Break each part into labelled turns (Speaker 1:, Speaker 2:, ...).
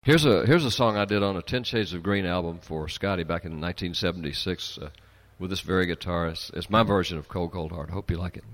Speaker 1: Here's a song I did on a 10 Shades of Green album for Scotty back in 1976 with this very guitar. It's my version of Cold Cold Heart. I hope you like it.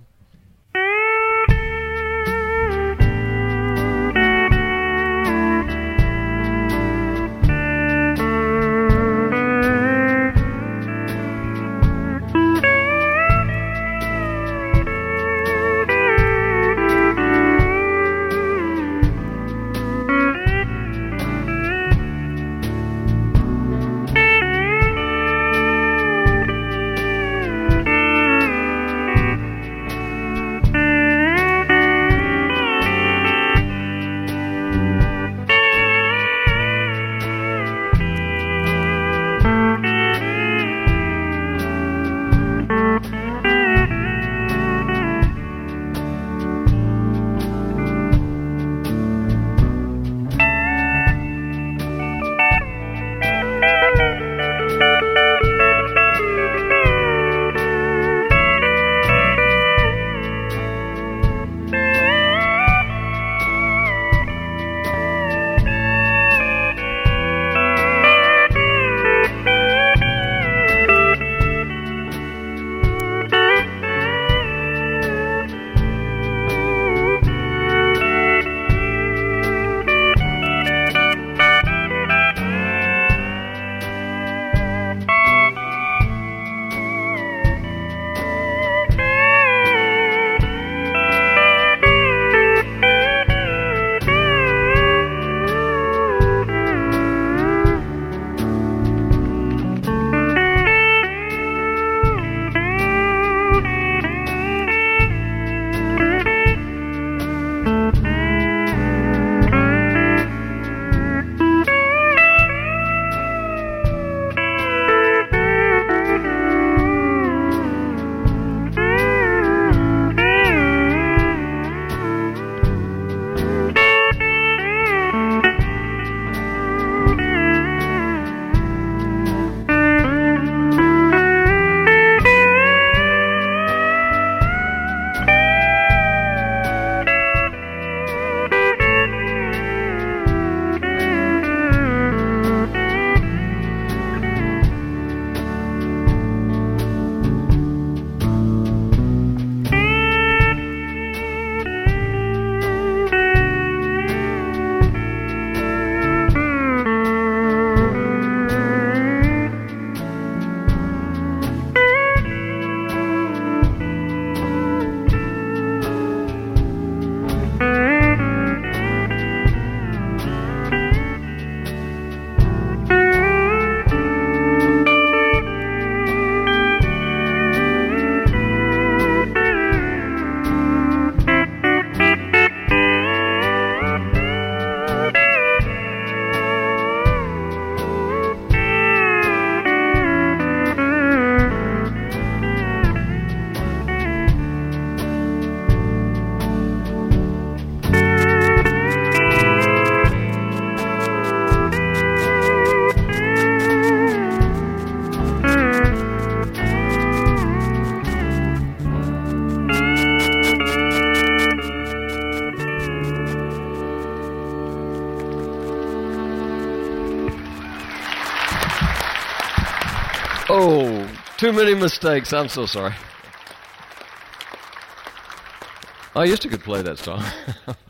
Speaker 1: Oh, too many mistakes. I'm so sorry. I used to could play that song.